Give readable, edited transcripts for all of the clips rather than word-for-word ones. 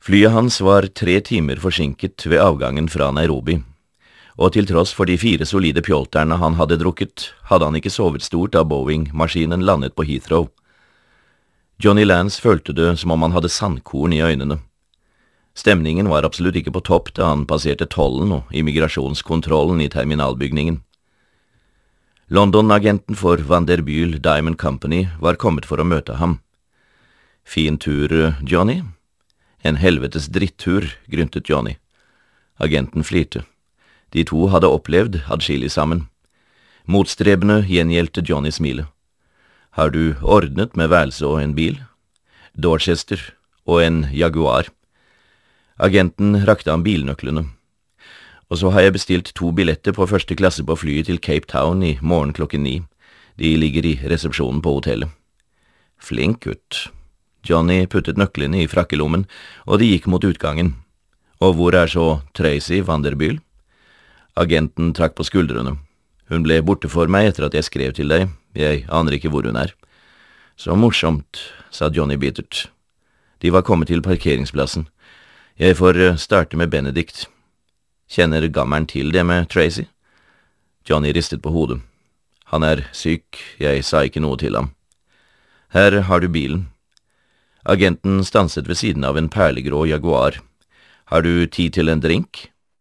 Flyet hans var 3 timer forsinket ved avgangen fra Nairobi, og til tross for de 4 solide pjolterne han hadde drukket, hadde han ikke sovet stort da Boeing-maskinen landet på Heathrow. Johnny Lance følte det som om han hadde sandkorn i øynene. Stemningen var absolutt ikke på topp da han passerte tollen og immigrasjonskontrollen i terminalbygningen. London-agenten for Vanderbilt Diamond Company var kommet for å møte ham. «Fin tur, Johnny?» «En helvetes drittur», gruntet Johnny. Agenten flirte. De to hadde opplevd adskillig sammen. Motstrebende gjengjeldte Johnny smilet. «Har du ordnet med værelse og en bil?» «Dorchester og en Jaguar». Agenten rakte ham bilnøklene. «Og så har jeg bestilt 2 billetter på første klasse på flyet til Cape Town i morgen klokken 9. De ligger i resepsjonen på hotellet.» «Flink gutt.» Johnny puttet nøklene i frakkelommen, og de gikk mot utgangen. «Og hvor er så Tracy Vanderbilt?» Agenten trakk på skuldrene. «Hun ble borte for meg etter at jeg skrev til deg. Jeg aner ikke hvor hun er.» «Så morsomt», sa Johnny bittert. De var kommet til parkeringsplassen. «Jeg får starte med Benedikt.» «Kjenner gammeren til det med Tracy?» Johnny ristet på hodet. «Han er syk, jeg sa ikke noe til ham.» «Her har du bilen.» Agenten stanset ved siden av en perlegrå Jaguar. «Har du tid til en drink?»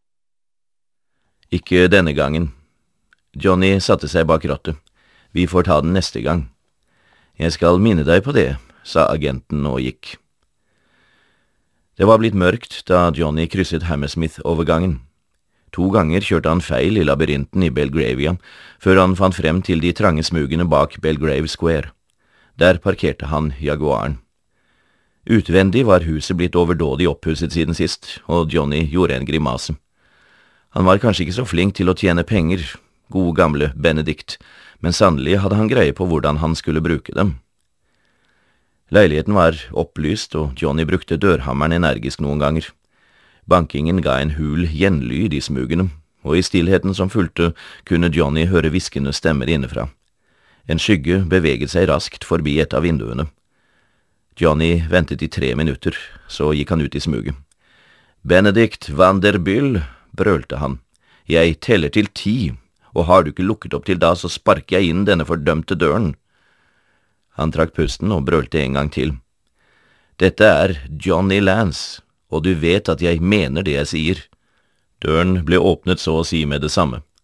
«Ikke denne gangen.» Johnny satte seg bak rattet. «Vi får ta den neste gang.» «Jeg skal minne deg på det», sa agenten og gikk. Det var blitt mørkt da Johnny krysset Hammersmith-overgangen. 2 ganger kjørte han feil i labyrinten i Belgravia, før han fant frem til de trange smugene bak Belgrave Square. Der parkerte han Jaguaren. Utvendig var huset blitt overdådig oppusset siden sist, og Johnny gjorde en grimase. Han var kanskje ikke så flink til å tjene penger, gode gamle Benedikt, men sannelig hadde han greie på hvordan han skulle bruke dem. Leiligheten var opplyst, og Johnny brukte dørhammeren energisk noen ganger. Bankingen ga en hul gjenlyd i smugene, og i stillheten som fulgte kunne Johnny høre hviskende stemmer innefra. En skygge beveget seg raskt forbi et av vinduene. Johnny ventet i 3 minutter, så gikk han ut i smuget. «Benedikt Vanderbilt», brølte han. «Jeg teller til 10, og har du ikke lukket opp til da, så sparker jeg inn denne fordømte døren.» Han trakk pusten og brølte en gang til. «Dette er Johnny Lance, og du vet at jeg mener det jeg sier.» Døren ble åpnet så å si med det samme.